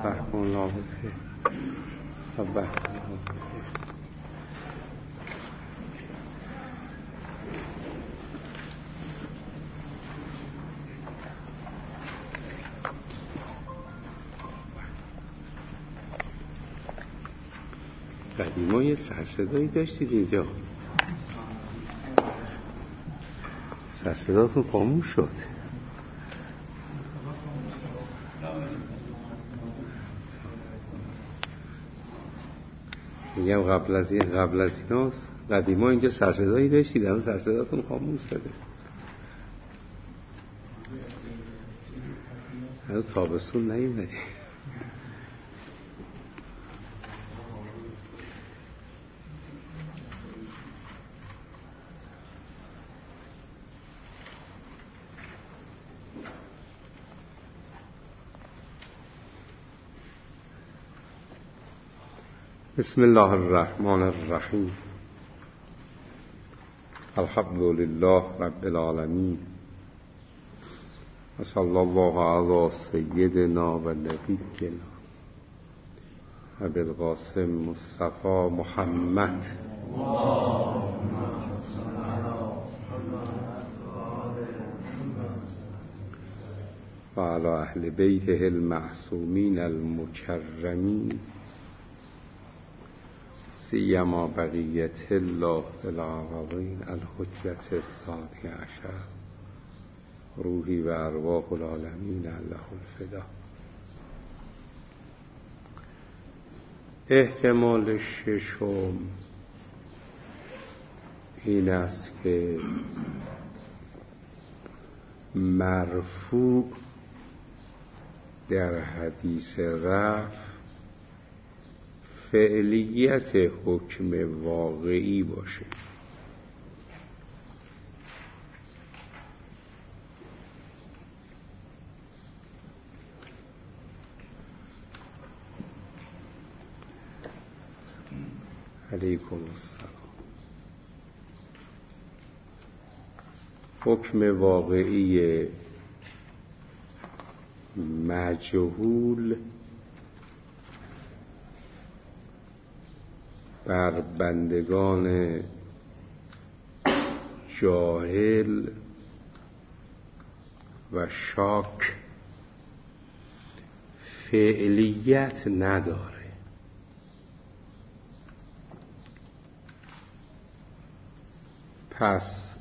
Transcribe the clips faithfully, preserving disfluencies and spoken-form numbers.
سبح کن الله بخیر سبح کن الله بخیر. قدیما یه سرصدایی داشتید اینجا، سرصداتون خاموش شد. میگم قبل از این قبل از ایناست، قدیما اینجا سرصدایی داشتید، الان سرصداتون خاموش شده. هنوز تابستون نیومده. بسم الله الرحمن الرحیم. الحمد لله رب العالمین و صلی الله علی سیدنا و نبینا ابی القاسم مصطفی محمد و علی اهل بیته المعصومین المکرمین سیما بقیت الله فی العالمین الحجة الثانی عشر روحی و ارواح العالمین له الفدا. احتمال ششم این است که مرفوع در حدیث رفع فعلیت حکم واقعی باشه. علیکم السلام. حکم واقعی مجهول بر بندگان جاهل و شاک فعلیت نداره. پس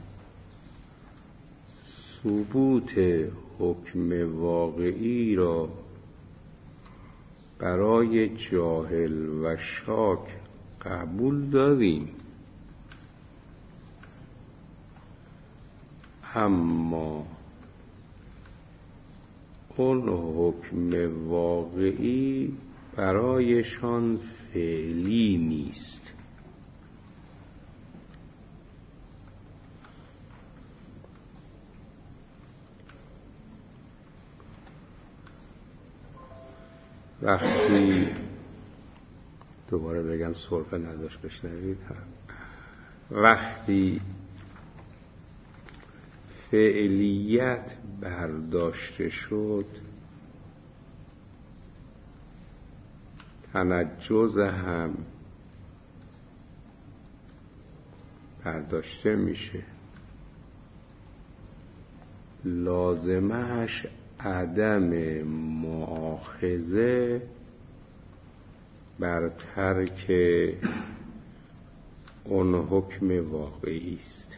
ثبوت حکم واقعی را برای جاهل و شاک قبول داریم، اما اون حکم واقعی برایشان فعلی نیست. وقتی دوباره بگم سرفه نداشت بشنوید، وقتی فعلیت برداشته شد تنجز هم برداشته میشه، لازمش عدم مؤاخذه بر ترک اون حکم واقعی است.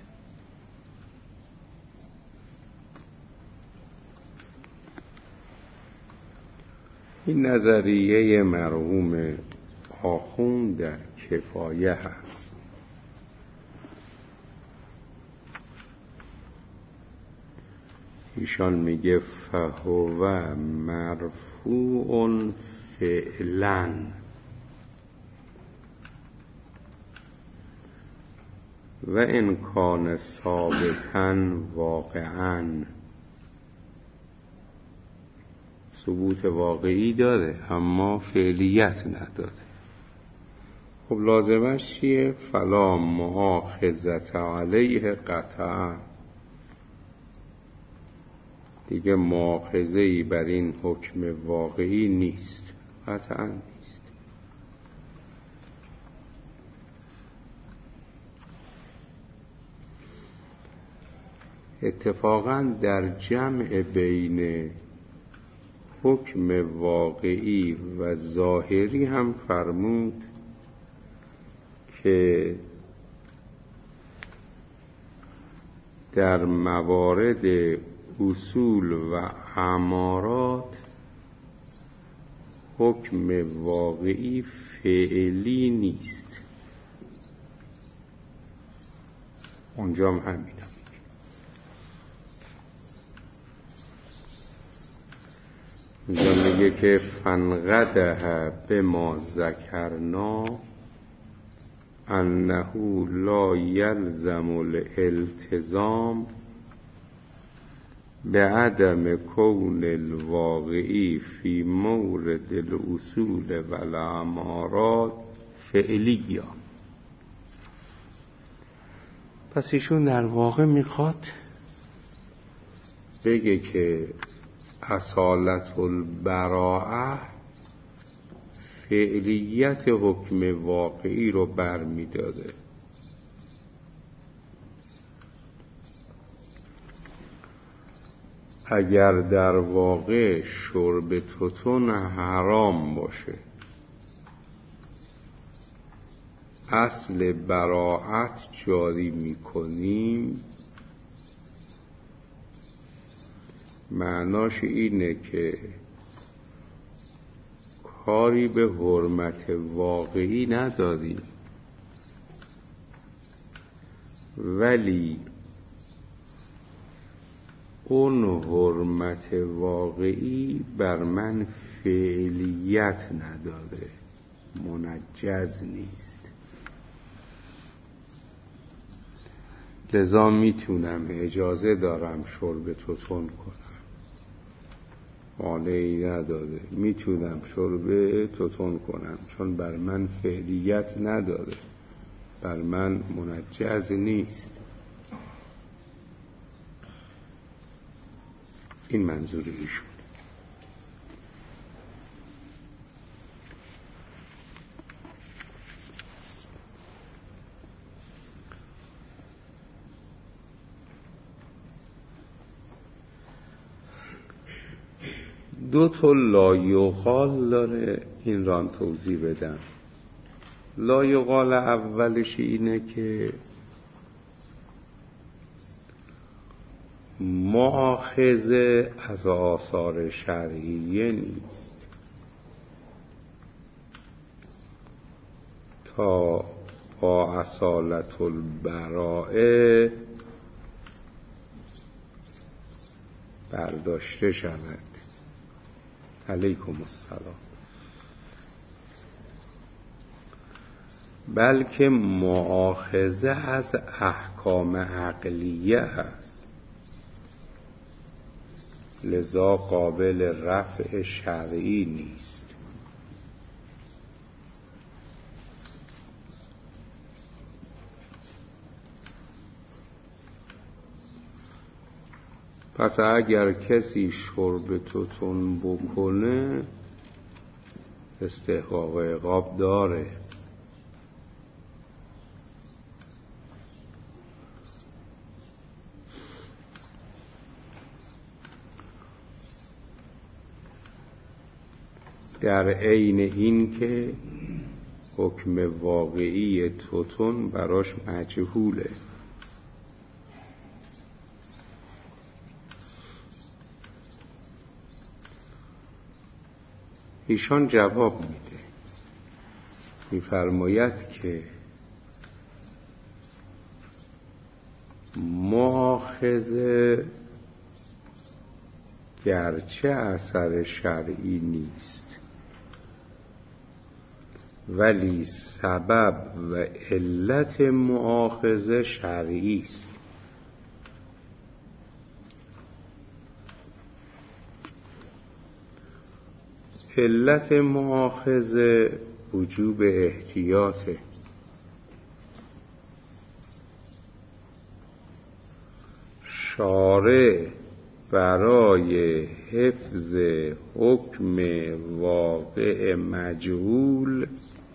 این نظریه مرحوم آخوند در کفایه هست. ایشان میگه فهو مرفوع فعلاً و ان کان ثابتاً واقعاً. ثبوت واقعی داره اما فعلیت نداره. خب لازمش چیه؟ فلا مؤاخذة علیه قطعاً. دیگه مؤاخذه‌ای بر این حکم واقعی نیست. قطعا نیست. اتفاقا در جمع بین حکم واقعی و ظاهری هم فرمود که در موارد اصول و امارات حکم واقعی فعلی نیست. اونجا هم همینه. اونجا میگه که فنقده به ما ذکرنا انه لا یلزم الالتزام به عدم کون الواقعی فی مورد الاصول و الامارات فعلیه. پس ایشون در واقع میخواد بگه که اصالت البراءه فعلیت حکم واقعی رو برمی‌داره. اگر در واقع شرب توتون حرام باشه، اصل براءت جاری می‌کنیم، معناش اینه که کاری به حرمت واقعی نداری، ولی اون حرمت واقعی بر من فعلیت نداره، منجز نیست. لذا میتونم، اجازه دارم شرب توتون کنم، مانعی نداره، میتونم شرب توتون کنم چون بر من فعلیت نداره، بر من منجز نیست. این منظور ایشون. دو تا لایقال داره، این ران توضیح بدم. لایقال اولش اینه که مؤاخذه از آثار شرعیه نیست تا با اصالت البراءه برداشته شود. علیکم السلام. بلکه مؤاخذه از احکام عقلیه است، لذا قابل رفع شرعی نیست. پس اگر کسی شرب توتون بکنه استحقاق عقاب داره. در عین این که حکم واقعی توتون براش مجهوله. ایشان جواب میده، میفرماید که مؤاخذه گرچه اثر شرعی نیست، ولی سبب و علت مؤاخذه شرعی است. علت مؤاخذه وجوب احتیاطه. شارع برای حفظ حکم واقع مجهول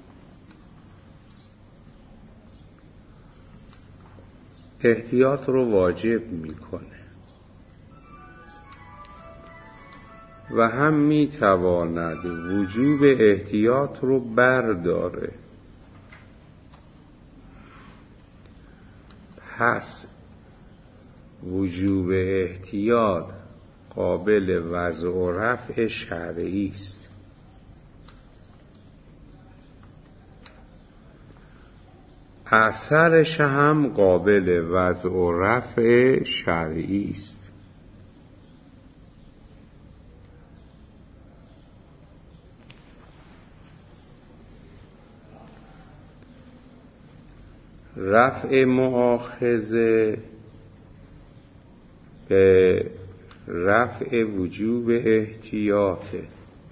احتیاط رو واجب میکنه و هم میتواند وجوب احتیاط رو برداره. پس وجوب احتیاط قابل وضع و رفع شرعی است. اثرش هم قابل وضع و رفع شرعی است. رفع مؤاخذه به رفع وجوب احتیاطه،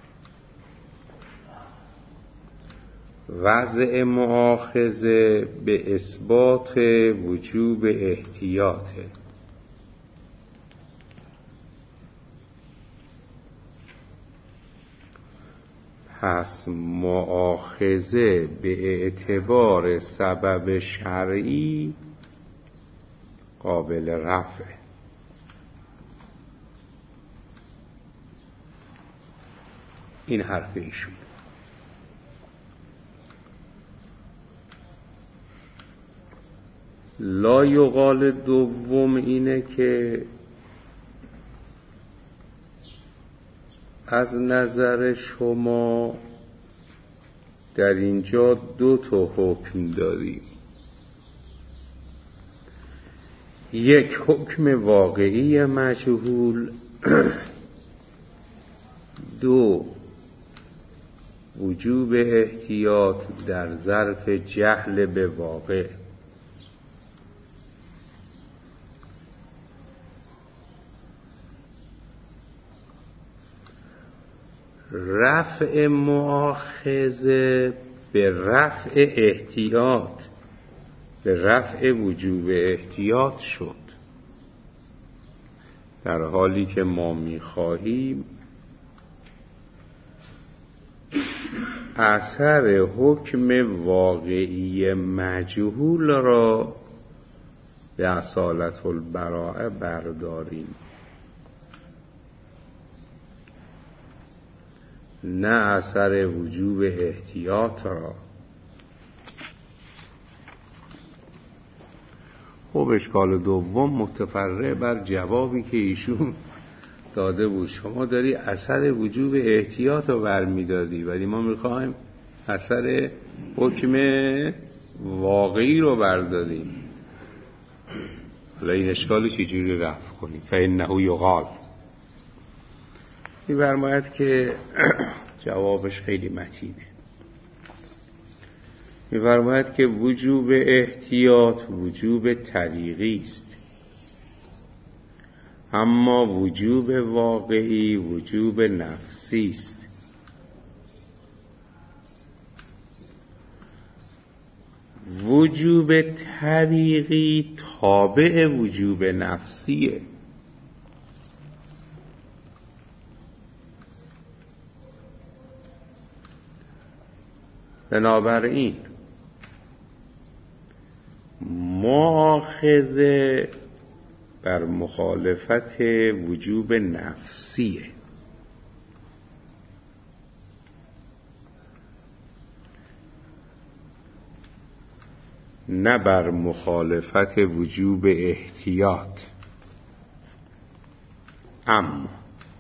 وضع مؤاخذه به اثبات وجوب احتیاطه. پس مؤاخذه به اعتبار سبب شرعی قابل رفع. این حرف ایشون. لا یقال دوم اینه که از نظر شما در اینجا دو تا حکم داریم. یک حکم واقعی مجهول، دو وجوب احتیاط در ظرف جهل به واقع. رفع مؤاخذه به رفع احتیاط، به رفع وجوب احتیاط شد، در حالی که ما می‌خواهیم اثر حکم واقعی مجهول را به اصالت البراءه برداریم، نه اثر وجوب احتیاط را. خب اشکال دوم متفرع بر جوابی که ایشون داده بود. شما داری اثر وجوب احتیاط رو برمیدادی، ولی ما میخوایم اثر حکم واقعی رو برداریم. حالا این اشکال چجوری رفع کنیم؟ فإنه یقال، می‌فرماید که جوابش خیلی متینه. می‌فرماید که وجوب احتیاط وجوب طریقی است، اما وجوب واقعی وجوب نفسی است. وجوب طریقی تابع وجوب نفسیه. بنابراین مؤاخذه بر مخالفت وجوب نفسیه، نه بر مخالفت وجوب احتیاط. اما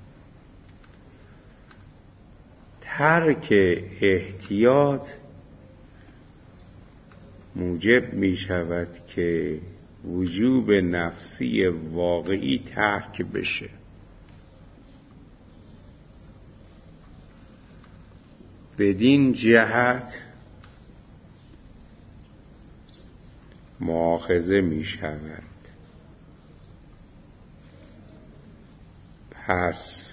ترک احتیاط موجب می شود که وجوب نفسی واقعی ترک بشه. بدین جهت مؤاخذه می شود. پس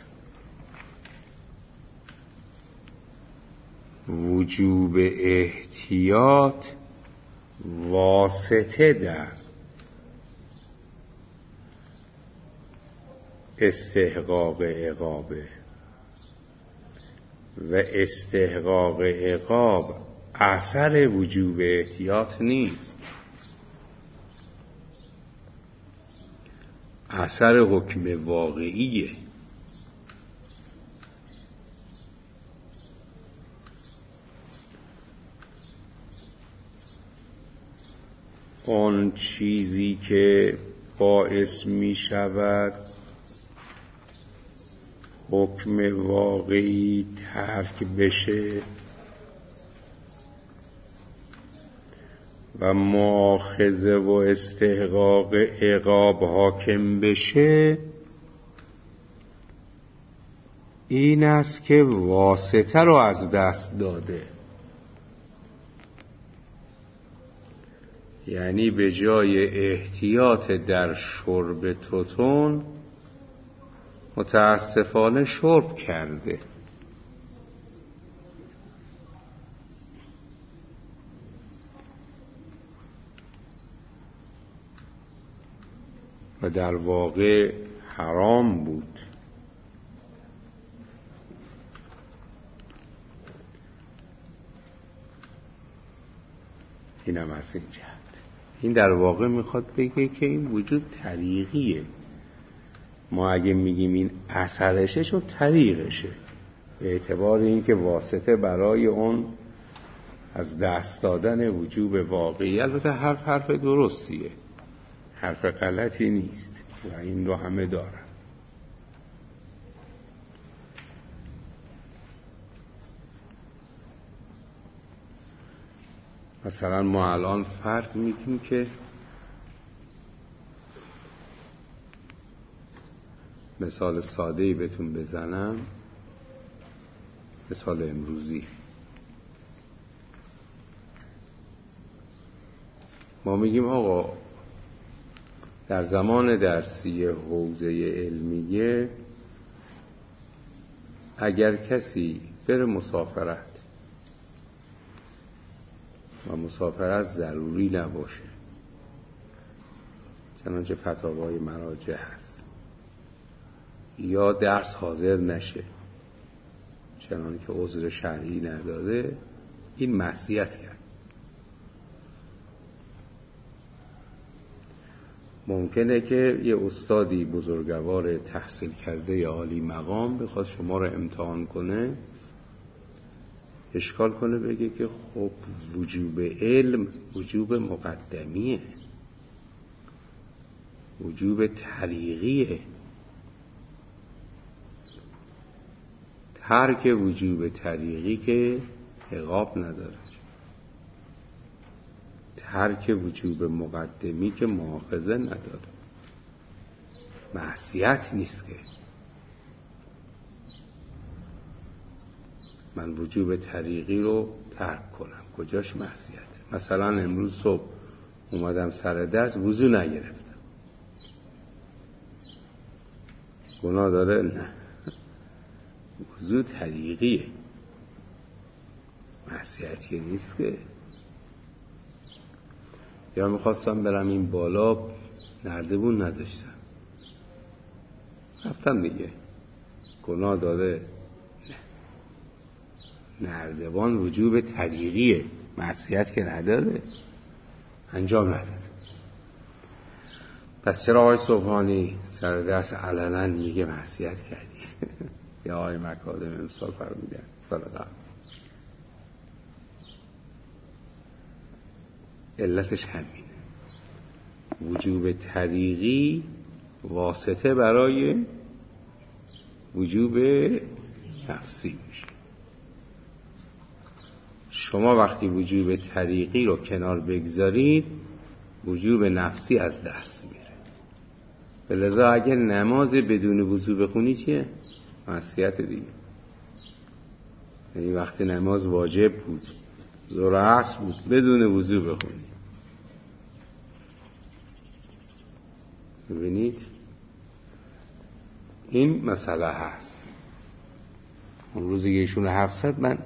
وجوب احتیاط واسطه در استحقاق عقابه و استحقاق عقاب اثر وجوب احتیاط نیست، اثر حکم واقعیه. اون چیزی که باعث می شود حکم واقعی ترک بشه و مؤاخذه و استحقاق عقاب حاکم بشه، این است که واسطه رو از دست داده. یعنی به جای احتیاط در شرب توتون متاسفانه شرب کرده. و در واقع حرام بود. اینم از این جهت. این در واقع میخواد بگه که این وجود طریقیه. ما اگه میگیم این اثرشه چون طریقشه، به اعتبار اینکه واسطه برای اون از دست دادن وجوب واقعی. البته حرف حرف درستیه، حرف غلطی نیست و این رو همه دارن. مثلا ما الان فرض میکنیم که مثال ساده‌ای بهتون بزنم، مثال امروزی. ما میگیم آقا در زمان درسی حوزه علمیه اگر کسی بره مسافرت و مسافرت ضروری نباشه، چنانچه فتاوای مراجع هست، یا درس حاضر نشه چنانکه عذر شرعی نداده، این معصیت کرد. ممکنه که یه استادی بزرگوار تحصیل کرده یا عالی مقام بخواد شما رو امتحان کنه، اشکال کنه، بگه که خب وجوب علم وجوب مقدمیه، وجوب طریقیه، ترک وجوب طریقی که عقاب نداره، ترک وجوب مقدمی که مؤاخذه نداره، معصیت نیست که من وجوب طریقی رو ترک کنم. کجاش معصیت؟ مثلا امروز صبح اومدم سر درس وضو نگرفتم، گناه داره؟ نه، وضو طریقیه، معصیتی نیست که. یا میخواستم برم این بالا، نردبون نذاشتم، رفتم دیگه، گناه داره؟ نه، نردبان وجوب طریقیه، معصیت که نداره، انجام نداد. پس چرا آقای صبحانی سر درس علنا میگه معصیت کردید؟ یا آقای مکادم امسال فرمودن سال قبل. علتش همینه، وجوب طریقی واسطه برای وجوب نفسی میشه. شما وقتی وجوب طریقی رو کنار بگذارید، وجوب نفسی از دست میره. به لذا اگر نماز بدون وضو بخونی چیه؟ معصیت دیگه. یعنی وقتی نماز واجب بود، ظهر و عصر بود، بدون وضو بخونی. ببینید این مسئله هست. اون روزی که ایشون هفتصد، من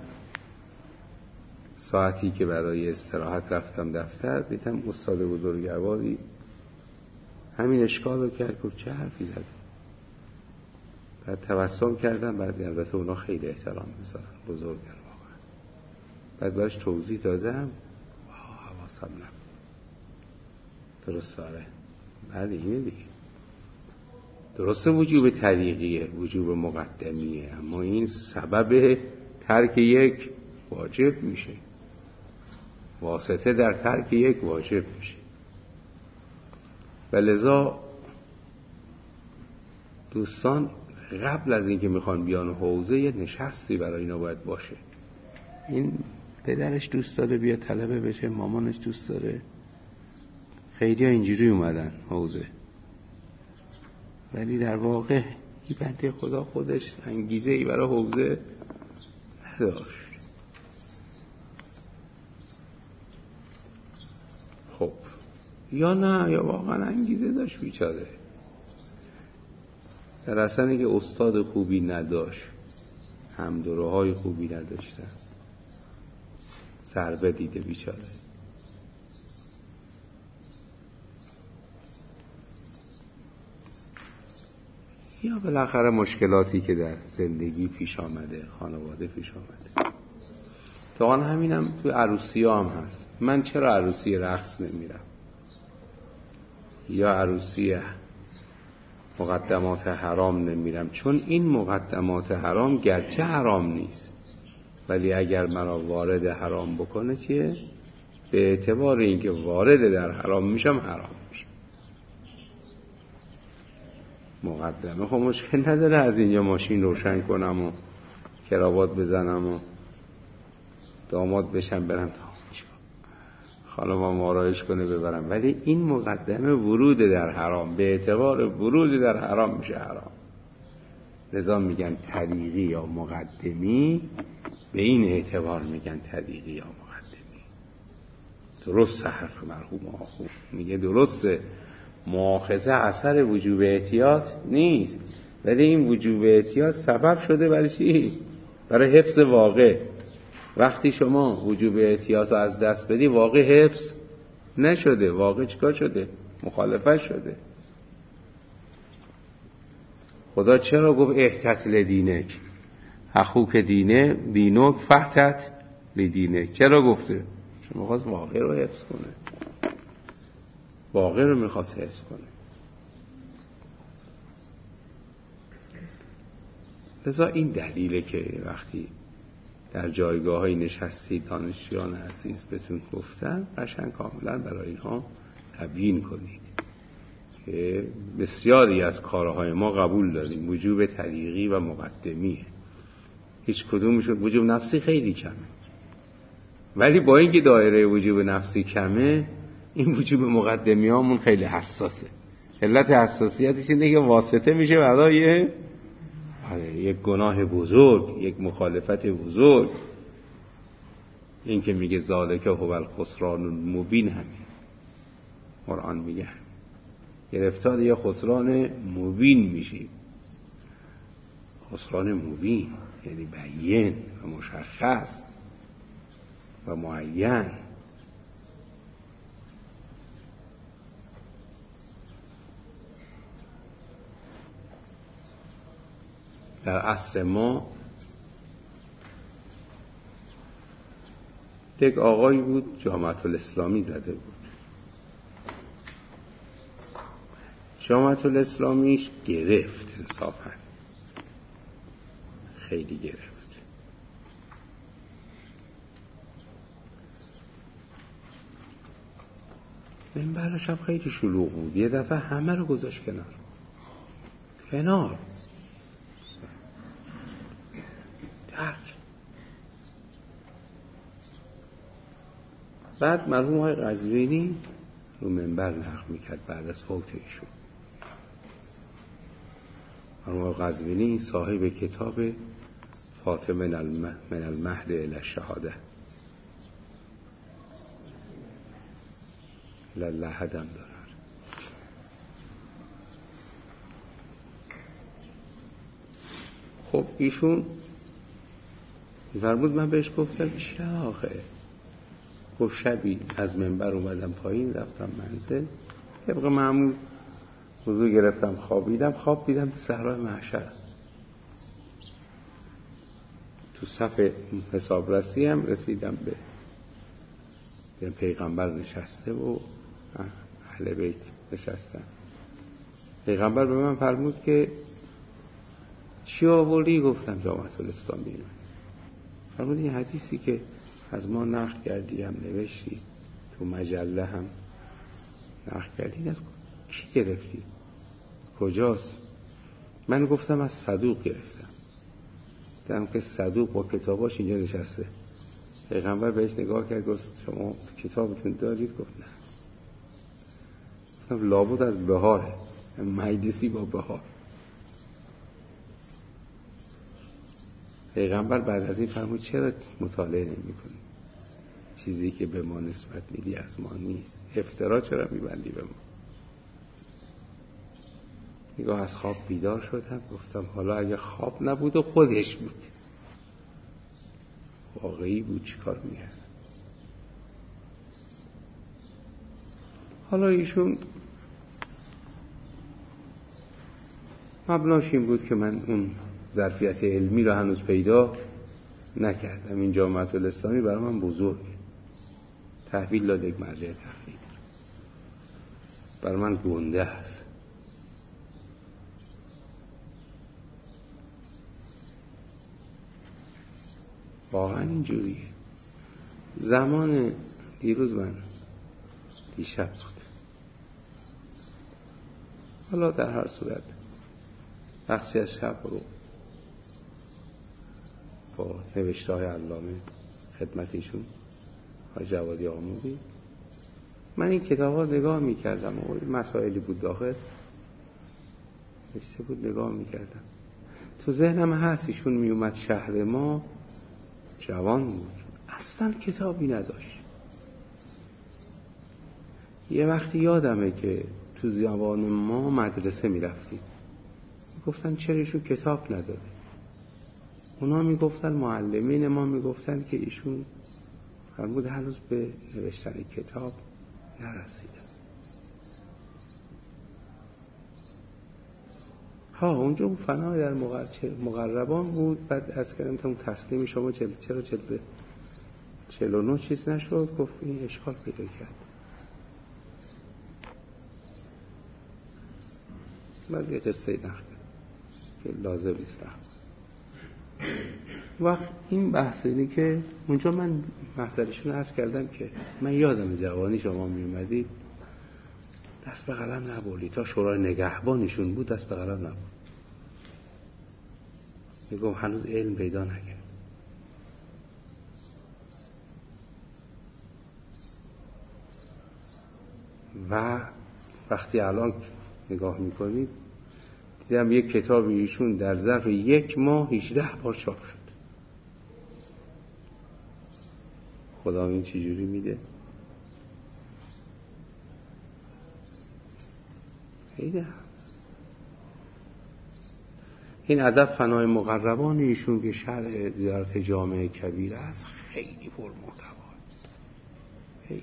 ساعتی که برای استراحت رفتم دفتر، دیدم استاد بزرگواری همین اشکال رو کرد. گفت چه حرفی زدی؟ بعد تبسم کردم، بعد البته اونا خیلی احترام میذارن، بزرگن واقعا. بعد براش توضیح دادم، حواسم نبود. درست داره، بعد اینه دیگه. درسته وجوب طریقیه، وجوب مقدمیه، اما این سبب ترک یک واجب میشه، واسطه در ترک یک واجب میشه. و لذا دوستان قبل از اینکه میخوان بیان حوزه یه نشستی برای اینا باید باشه. این پدرش دوست داره بیا طلبه بشه، مامانش دوست داره، خیلی ها اینجوری اومدن حوزه، ولی در واقع این بنده خدا خودش انگیزه ای برای حوزه نداشت. خب یا نه، یا واقعا انگیزه داشت بیچاره، در اصلا که استاد خوبی نداشت، همدوره های خوبی نداشتن، ضربه دیده بیچاره. یا بالاخره مشکلاتی که در زندگی پیش آمده، خانواده پیش آمده. تا آن همینم تو عروسی ها هم هست. من چرا عروسی رقص نمیرم یا عروسی مقدمات حرام نمیرم؟ چون این مقدمات حرام گرچه حرام نیست، ولی اگر مرا وارد حرام بکنه چیه؟ به اعتبار اینکه وارد در حرام میشم حرام میشم. مقدمه خب مشکل نداره از اینجا ماشین روشن کنم و کراوات بزنم و داماد بشم برم تا خانمم آرایش کنه ببرم، ولی این مقدمه ورود در حرام، به اعتبار ورود در حرام میشه حرام. لذا میگن طریقی یا مقدمی، به این اعتبار میگن طریقی یا مقدمی. درست حرف مرحوم آخو میگه درسته، مؤاخذه اثر وجوب احتیاط نیست، ولی این وجوب احتیاط سبب شده برای چی؟ برای حفظ واقع. وقتی شما وجوب احتیاط رو از دست بدی، واقع حفظ نشده، واقع چیکار شده؟ مخالفت شده. خدا چرا گفت احتت لدینک اخوک دینه دینک فحتت لدینک؟ چرا گفته؟ چون میخواست واقع رو حفظ کنه، واقع رو میخواست حفظ کنه. لذا این دلیله که وقتی در جایگاه های نشستی دانشجویان عزیز بهتون گفتن، قشنگ کاملا برای اینها تبیین کنید که بسیاری از کارهای ما قبول داریم وجوب طریقی و مقدمیه، هیچ کدومشون وجوب نفسی خیلی کمه، ولی با اینکه دایره وجوب نفسی کمه، این وجوب مقدمی هامون خیلی حساسه. علت حساسیتش اینه که واسطه میشه برای یک گناه بزرگ، یک مخالفت بزرگ. این که میگه ذالک هو الخسران المبین، همین قرآن میگه گرفتار یه خسران مبین میشی. خسران مبین یعنی بیان و مشخص و معین. در عصر ما یک آقایی بود جامعه الاسلامی زده بود. جامعه الاسلامیش گرفت، انصافا خیلی گرفت. منبرش هم خیلی شلوغ بود. یه دفعه همه رو گذاشت کنار کنار درک. بعد مرحوم آقای قزوینی رو منبر نقل میکرد بعد از فوت ایشون. مرحوم آقای قزوینی صاحب کتاب فاطمه من المهد الی الشهاده للحد هم دارن. خب ایشون فرمود، من بهش گفتم چه آخه؟ گفت شبی از منبر اومدم پایین، رفتم منزل، طبق معمول وضو گرفتم، خوابیدم، خواب دیدم تو صحرای محشر تو صف حسابرسی هم رسیدم به به پیغمبر نشسته و اهل بیت نشستن. پیغمبر به من فرمود که چی آوردی؟ گفتم جامعه الاسلامی. فرمود این حدیثی که از ما نقل کردی هم نوشتی تو مجله هم نقل کردی از کی گرفتی؟ کجاست؟ من گفتم از صدوق گرفتم. دیدم که صدوق با کتاباش اینجا نشسته. پیغمبر بهش نگاه کرد گفت شما کتابتون دارید؟ گفت نه. گفتم لابد از بهاره، مجلسی با بهار. پیغمبر بعد از این فرمود چرا مطالعه نمی کنی؟ چیزی که به ما نسبت میدی از ما نیست. افترا چرا میبندی به ما؟ نگاه از خواب بیدار شدم. گفتم حالا اگه خواب نبود و خودش بود، واقعی بود، چی کار میگرد؟ حالا ایشون مبناش این بود که من اون ظرفیت علمی رو هنوز پیدا نکردم. این جامعه الاسلامی برای من بزرگه، تحویل داد یک مرجع تحویل، برای من گنده است. واقعا اینجوریه. زمان دیروز من دیشب بود، حالا در هر صورت بخشی از شب رو با نوشته های علامه خدمت ایشون های جوادی آموزی من این کتاب ها نگاه می کردم و مسائلی بود داخل نوشته بود، نگاه می کردم. تو ذهنم هست ایشون می اومد شهر ما، جوان بود، اصلا کتابی نداشت. یه وقتی یادمه که تو زبان ما مدرسه می رفتیم، گفتن چرا ایشون کتاب نداره؟ اونا می گفتن، معلمین ما می گفتن که ایشون فرمود هنوز به نوشتن کتاب نرسیده. ها اونجا اون فنا در مقربان بود. بعد از کردم تا اون تسلیم شما چل... چرا چل... چل و نه چیز نشد؟ گفت این اشکال پیدا کرد. بعد یه قصه نخل که لازم نیست وقت این بحث اینی که اونجا من محضرشون عرض کردم که من یادم جوانی شما می اومدید دست به قلم نبردی، تا شورای نگهبانشون بود دست به قلم نبرد. میگم هنوز علم پیدا نکرد. و وقتی الان نگاه میکنید دیدم یک کتاب ایشون در ظرف یک ماه هجده بار چاپ شد. خدا این چی جوری میده؟ خیلی این ادب فنای مقربان ایشون که شرح زیارت جامع کبیر است خیلی پر محتوا، خیلی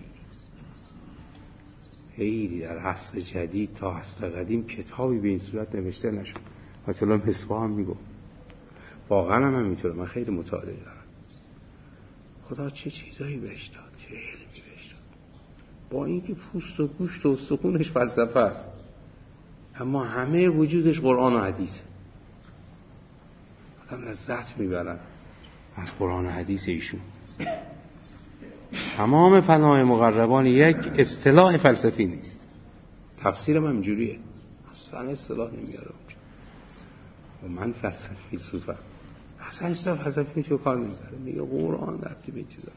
خیلی در عصر جدید تا عصر قدیم کتابی به این صورت نوشته نشد. مثلا مصباح هم میگم واقعا هم همینطوره. من خیلی مطالعه دارم. خدا چه چیزایی بهش داد، چه علمی بهش داد، با اینکه پوست و گوشت و استخونش فلسفه است اما همه وجودش قرآن و حدیث. آدم لذت میبرن از قرآن و حدیث ایشون. تمام فنای مقربان یک اصطلاح فلسفی نیست. تفسیرم هم اینجوریه، اصلا اصطلاح نمیاره اونجا. و من فلسفی فیلسوفم، اصلا اصطلاح فلسفی چه کار نمیاره. میگه قرآن ربطی به چیزا.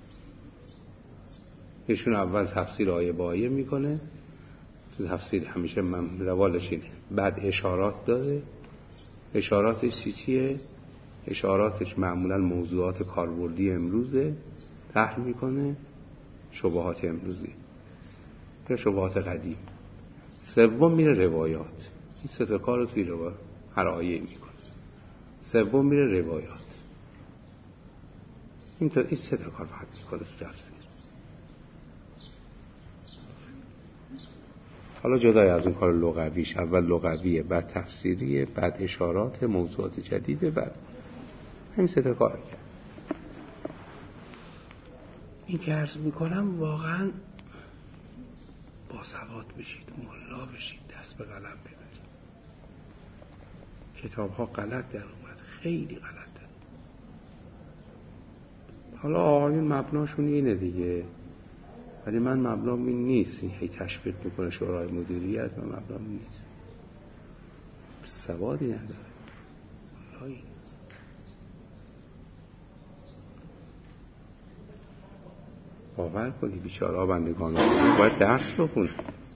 ایشون اول تفسیر آیه با آیه میکنه، تو تفسیر همیشه من روالش اینه، بعد اشارات داره. اشاراتش چی چیه؟ اشاراتش معمولا موضوعات کاربردی امروزه، طرح میکنه، شبهات امروزی یا شبهات قدیم. سوم میره روایات، این سه تا کارو توی روایات هر آیه میکنه. سوم میره روایات، این تا این سه تا کار فقط میکنه تو تفسیر. حالا جدای از اون کار لغویش، اول لغویه، بعد تفسیریه، بعد اشارات، موضوعات جدیده، بعد همین سه تا کار کرد. این که عرض میکنم واقعا با سواد بشید، ملا بشید، دست به قلم ببرید. کتاب ها غلط در اومد، خیلی غلط در. حالا آقایون مبناشون اینه دیگه، ولی من مبنام این نیست. این هی تشویق میکنه شورای مدیریت و مبنام نیست. سوادی نداره، ملایی نیست. باور کنی بیچاره بندگان رو باید درس بخونه.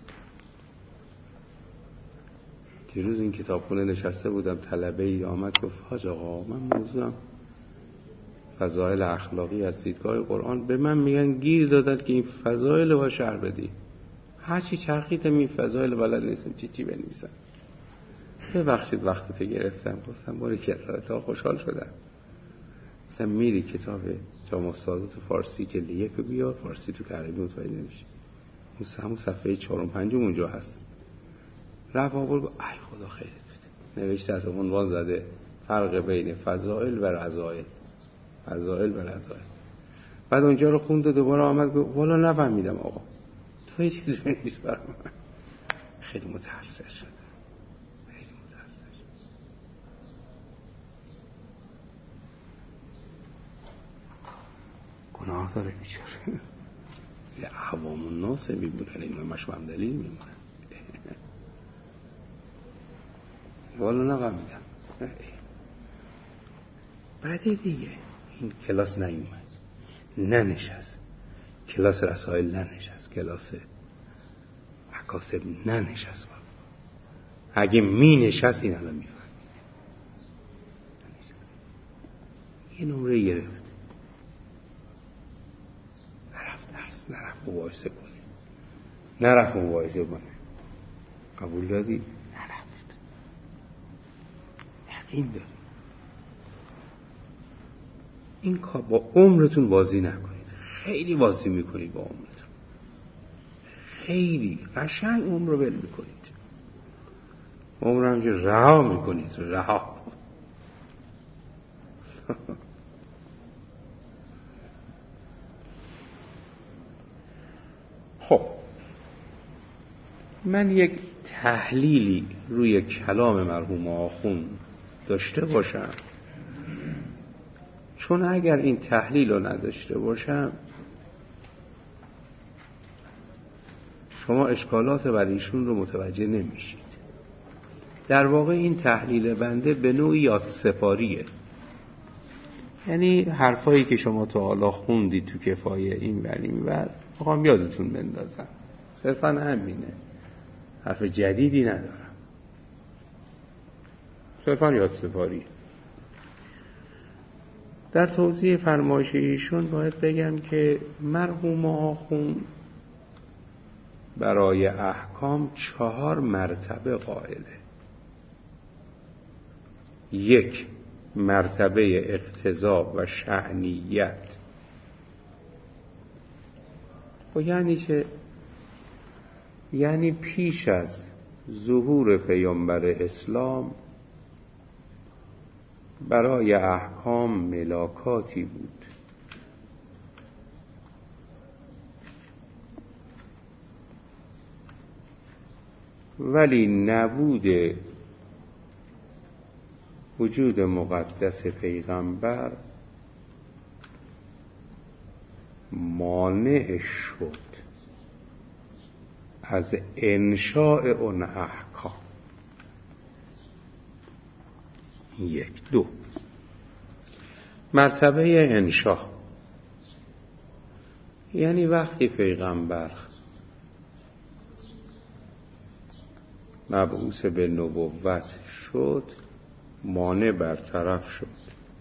دیروز این کتابخونه نشسته بودم، طلبه ای آمد گفت حاج آقا من موضوعم فضایل اخلاقی از دیدگاه قرآن، به من میگن گیر دادن که این فضایل رو شرح بدی. هرچی چرخیدم این فضایل بلد نیستم چی چی بنویسم. ببخشید وقتت گرفتم. گفتم باری که تا خوشحال شدم. گفتم میری کتاب جامع السعادت فارسی جلد یک رو بیار، فارسی تو عربی متوجه نمیشی. اون همون صفحه چهارم پنجم اونجا هست. رفت آورد گفت ای خدا خیرت بده. نوشته از عنوان زده فرق بین فضائل و رذائل. فضائل و رذائل. بعد اونجا رو خوند و دوباره آمد گفت والا نفهمیدم آقا. تو یه چیزی بنویس برام. خیلی متأثر شدم. خیلی متأثر شدم. گناه داره بیچاره. یه عوام الناس میبونن، این همش هم دلیل میمونن. والا نفهمیدم. بعدی دیگه این کلاس نیومد، ننشست، کلاس رسائل ننشست، کلاس مکاسب ننشست. اگه می نشست این الان میفهمید. یه نمره گرفت، نرفت درس، نرفت مباحثه کنه، نرفت مباحثه کنه. قبول دادی؟ نرفت. یقین داری؟ این کار با عمرتون بازی نکنید. خیلی بازی میکنید با عمرتون، خیلی قشنگ عمر رو ول میکنید. عمر رو همینجور رها میکنید، رها. خب من یک تحلیلی روی کلام مرحوم آخوند داشته باشم، چون اگر این تحلیل رو نداشته باشم شما اشکالات بر ایشون رو متوجه نمیشید. در واقع این تحلیل بنده به نوعی یادسپاریه. یعنی حرفایی که شما تا حالا خوندید تو کفایه این ور این ور میخوام یادتون بندازم، صرفا همینه، حرف جدیدی ندارم، صرفا یادسپاری. در توضیح فرمایش ایشون باید بگم که مرحوم آخوند برای احکام چهار مرتبه قائله. یک، مرتبه اقتضا و شأنیت. و یعنی چه؟ یعنی پیش از ظهور پیامبر اسلام برای احکام ملاکاتی بود. ولی نبود وجود مقدس پیغمبر مانع شد از انشاء اون احکام. یک. دو، مرتبه انشاء یعنی وقتی پیغمبر مبعوث به نبوت شد مانع برطرف شد.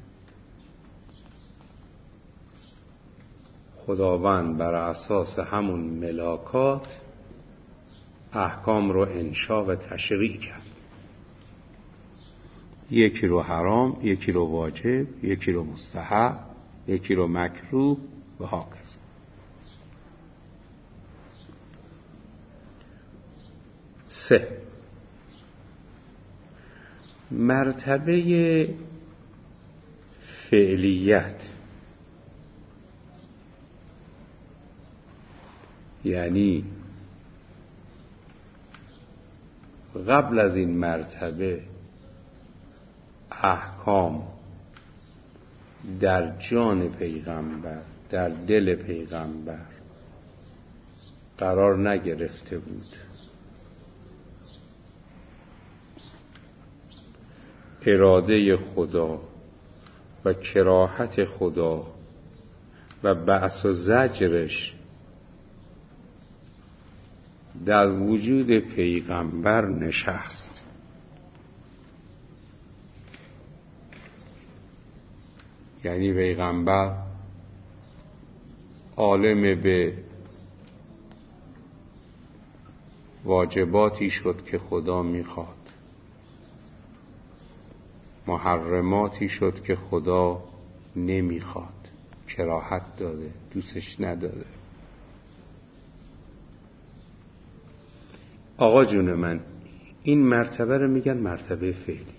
خداوند بر اساس همون ملاکات احکام رو انشاء و تشریع کرد. یکی رو حرام، یکی رو واجب، یکی رو مستحب، یکی رو مکروه و هاکذا. سه، مرتبه فعلیت یعنی قبل از این مرتبه احکام در جان پیغمبر، در دل پیغمبر قرار نگرفته بود. اراده خدا و کراهت خدا و بعث و زجرش در وجود پیغمبر نشست. یعنی پیغمبر عالم به واجباتی شد که خدا میخواد، محرماتی شد که خدا نمیخواد، کراهت داده، دوستش نداده. آقا جون من، این مرتبه رو میگن مرتبه فعلیت.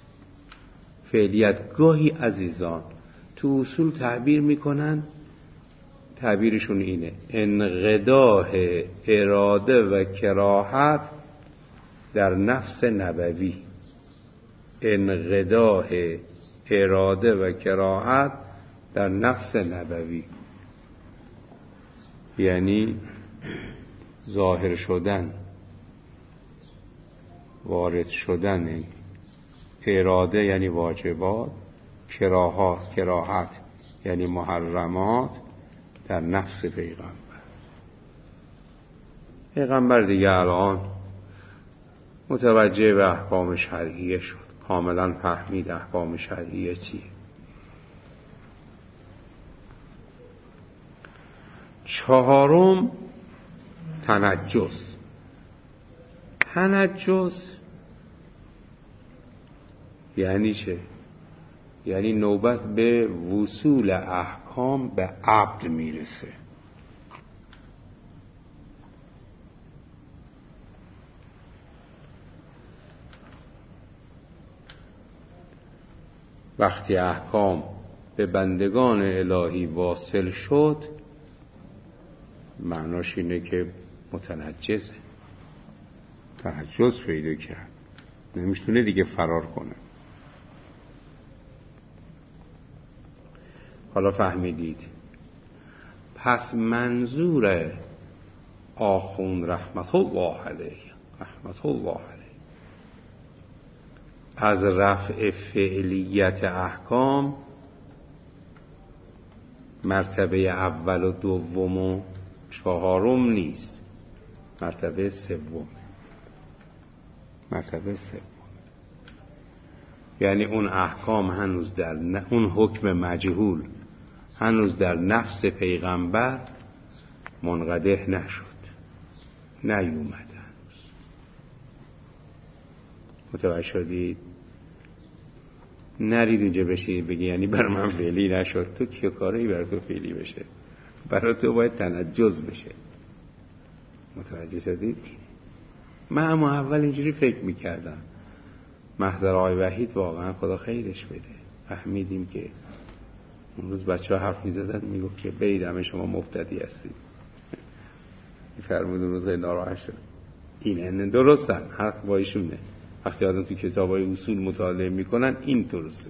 فعلیت گاهی عزیزان تو اصول تعبیر میکنن، تعبیرشون اینه: انقداح اراده و کراهت در نفس نبوی. انقداح اراده و کراهت در نفس نبوی یعنی ظاهر شدن، وارد شدن اراده یعنی واجبات، کراهت کراهت یعنی محرمات در نفس پیغمبر. پیغمبر دیگه الان متوجه به احکام شرعیه شد، کاملا فهمید احکام شرعیه چیه. چهارم تنجس. تنجس یعنی چه؟ یعنی نوبت به وصول احکام به عبد میرسه. وقتی احکام به بندگان الهی واصل شد، معناش اینه که متنجسه، تنجس پیدا کرد، نمیتونه دیگه فرار کنه. حالا فهمیدید؟ پس منظور آخوند رحمت الله علیه رحمت الله علیه از رفع فعلیت احکام مرتبه اول و دوم و چهارم نیست، مرتبه سوم. مرتبه سوم یعنی اون احکام هنوز در ن... اون حکم مجهول هنوز در نفس پیغمبر منقدح نشد، نیومد هنوز. متوجه شدید؟ نرید اونجا بشید بگی یعنی بر من فعلی نشد. تو که کاری بر تو فعلی بشه؟ برای تو باید تنجز بشه. متوجه شدید؟ من اما اول اینجوری فکر میکردم. محضر آقای وحید واقعا خدا خیرش بده، فهمیدیم که اون روز بچه ها حرف میزدن میگفت که برید همه شما مبتدی هستید. فرمود اون روز ناراحت شد. این درستن، حق با ایشونه. وقتی آدم تو کتابای اصول مطالعه میکنن این درسته.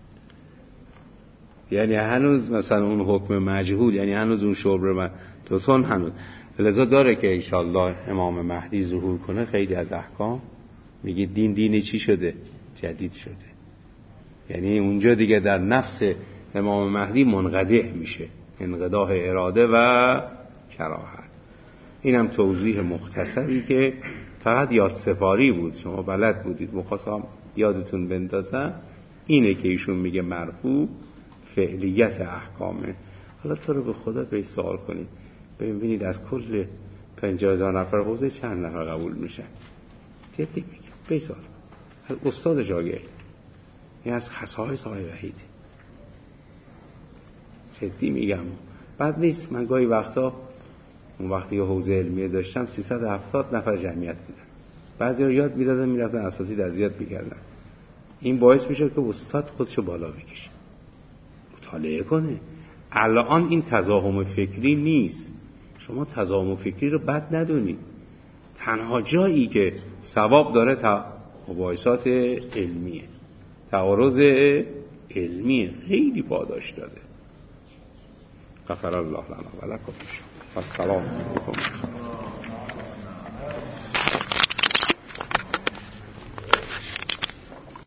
یعنی هنوز مثلا اون حکم مجهول، یعنی هنوز اون شبر من توتون هنوز لذا داره که انشالله امام مهدی ظهور کنه. خیلی از احکام میگه دین دین چی شده؟ جدید شده. یعنی اونجا دیگه در نفس امام مهدی منقدح میشه، انقداح اراده و کراهت. اینم توضیح مختصری که فقط یاد سپاری بود، شما بلد بودید، مخواستم یادتون بندازم. اینه که ایشون میگه مرفوع فعلیت احکامه. حالا تو رو به خدا به سوال کنید، ببینید از کل پنجاه هزار نفر حوزه چند نفر قبول میشن؟ جدی میگم به سوال از استاد جاگه، این از خصائص آقای وحید. جدی میگم بعد نیست. من گاهی وقتا اون وقتی که حوزه علمیه داشتم سیصد و هفتاد نفر جمعیت بودن، بعضی رو یاد میدادن میرفتن اساتید اذیت میکردن. این باعث میشه که استاد خودشو بالا بکشه. مطالعه کنه. الان این تزاحم فکری نیست، شما تزاحم فکری رو بد ندونید. تنها جایی که ثواب داره تا مباحثات علمیه، تعارض علمیه، خیلی پاداش داره. غفر الله لنا و لکم. السلام علیکم.